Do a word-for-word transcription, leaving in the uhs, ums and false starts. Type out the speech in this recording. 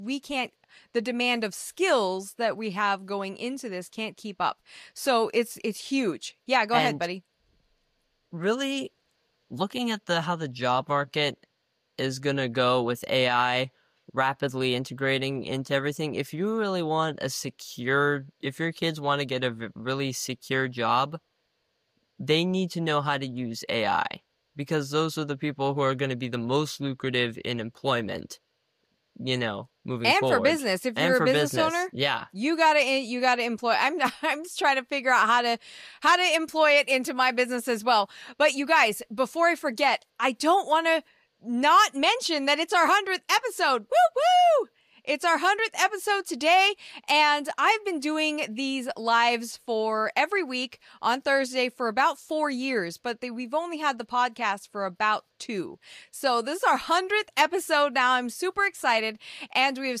we can't, the demand of skills that we have going into this can't keep up. So it's it's huge. Yeah, go And ahead, buddy. Really looking at the how the job market is going to go with A I rapidly integrating into everything, if you really want a secure, if your kids want to get a v- really secure job, they need to know how to use A I, because those are the people who are going to be the most lucrative in employment, you know, moving And forward. for business, if And you're a for business, business, owner, yeah. you gotta you gotta employ. I'm not, I'm just trying to figure out how to how to employ it into my business as well. But you guys, before I forget, I don't want to not mention that it's our hundredth episode. Woo woo! It's our hundredth episode today, and I've been doing these lives for every week on Thursday for about four years, but they, we've only had the podcast for about two. So this is our hundredth episode now. I'm super excited, and we have